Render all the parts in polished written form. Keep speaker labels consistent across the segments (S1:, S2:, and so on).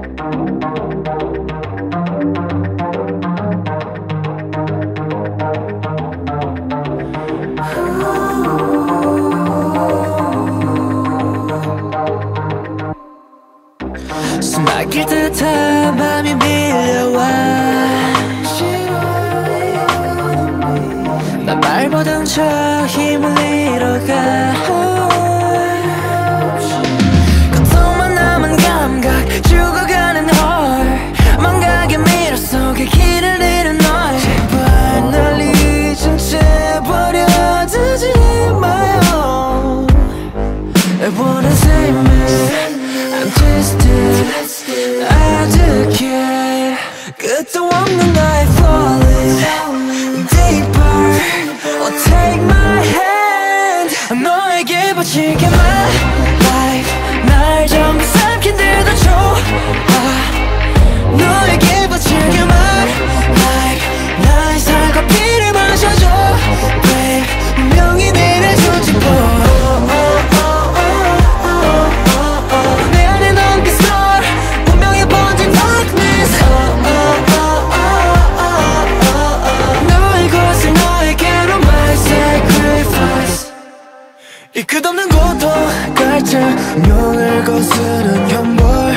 S1: 숨막힐 듯한 맘이 밀려와 난 발버둥 쳐 힘을 잃어가 고통만 남은 감각 죽어가는 헐 망각의 미러 속에 길을 잃은 널 제발 날 잊은 채 버려두지 마요 I wanna save me I'm twisted 아득해 끝도 없는 나의 falling deeper Oh take my hand 너에게 바칠게 my life 날 전부 삼킨 데도 좋아 너에게 바칠게 my life 나의 살과 피를 마셔줘 Babe 분명히 내내 조직보 이 끝없는 고통 갈증 운명을 거스른 현볼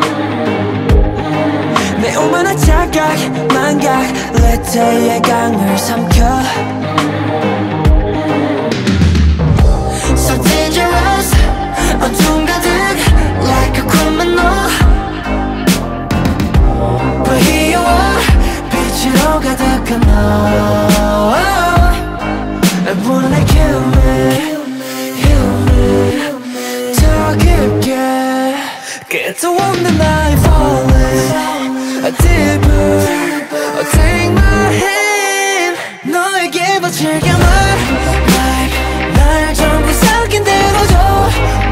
S1: 내 오만한 착각 망각 레트의 강을 삼켜 So dangerous 어둠 가득 like a criminal But here you are 빛으로 가득한 너 I wanna kill me 더 깊게 끝도 없는 나의 falling deeper Oh take my hand 너에게 바칠게 my life 날 전부 삼킨 대로 줘